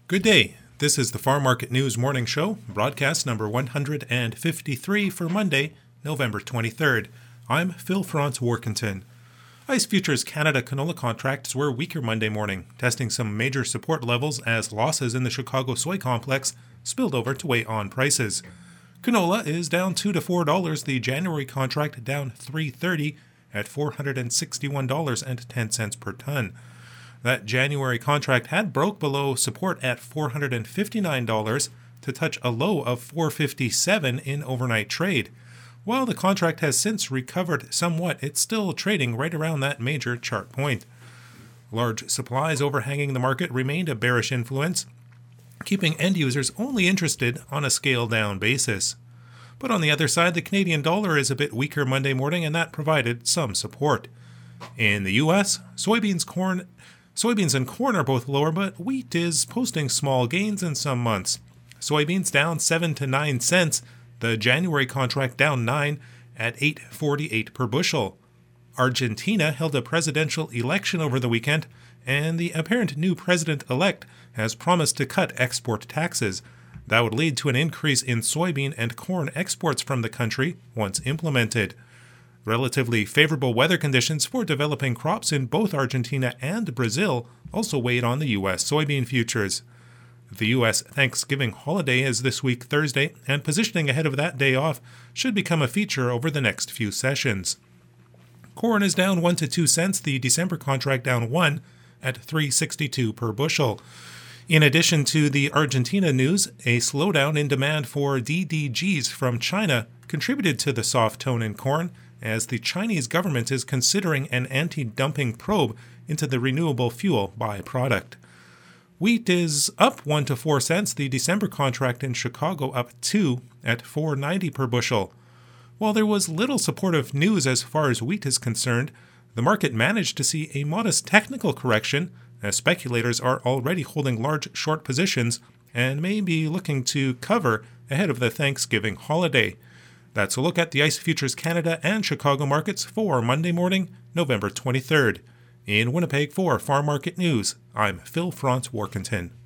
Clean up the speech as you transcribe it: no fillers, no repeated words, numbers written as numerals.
Good day. This is the Farm Market News Morning Show, broadcast number 153 for Monday, November 23rd. I'm Phil Franz Warkentin. ICE Futures Canada canola contracts were weaker Monday morning, testing some major support levels as losses in the Chicago soy complex spilled over to weigh on prices. Canola is down $2 to $4, the January contract down $3.30 at $461.10 per ton. That January contract had broke below support at $459 to touch a low of $457 in overnight trade. While the contract has since recovered somewhat, it's still trading right around that major chart point. Large supplies overhanging the market remained a bearish influence, keeping end users only interested on a scale-down basis. But on the other side, the Canadian dollar is a bit weaker Monday morning, and that provided some support. In the U.S., soybeans and corn are both lower, but wheat is posting small gains in some months. Soybeans down 7 to 9 cents, the January contract down 9 at $8.48 per bushel. Argentina held a presidential election over the weekend, and the apparent new president-elect has promised to cut export taxes. That would lead to an increase in soybean and corn exports from the country once implemented. Relatively favorable weather conditions for developing crops in both Argentina and Brazil also weighed on the U.S. soybean futures. The U.S. Thanksgiving holiday is this week Thursday, and positioning ahead of that day off should become a feature over the next few sessions. Corn is down 1 to 2 cents, the December contract down 1 at $3.62 per bushel. In addition to the Argentina news, a slowdown in demand for DDGs from China contributed to the soft tone in corn, as the Chinese government is considering an anti-dumping probe into the renewable fuel byproduct. Wheat is up 1 to 4 cents, the December contract in Chicago up 2 at $4.90 per bushel. While there was little supportive news as far as wheat is concerned, the market managed to see a modest technical correction, as speculators are already holding large short positions and may be looking to cover ahead of the Thanksgiving holiday. That's a look at the ICE Futures Canada and Chicago markets for Monday morning, November 23rd. In Winnipeg for Farm Market News, I'm Phil Franz Warkentin.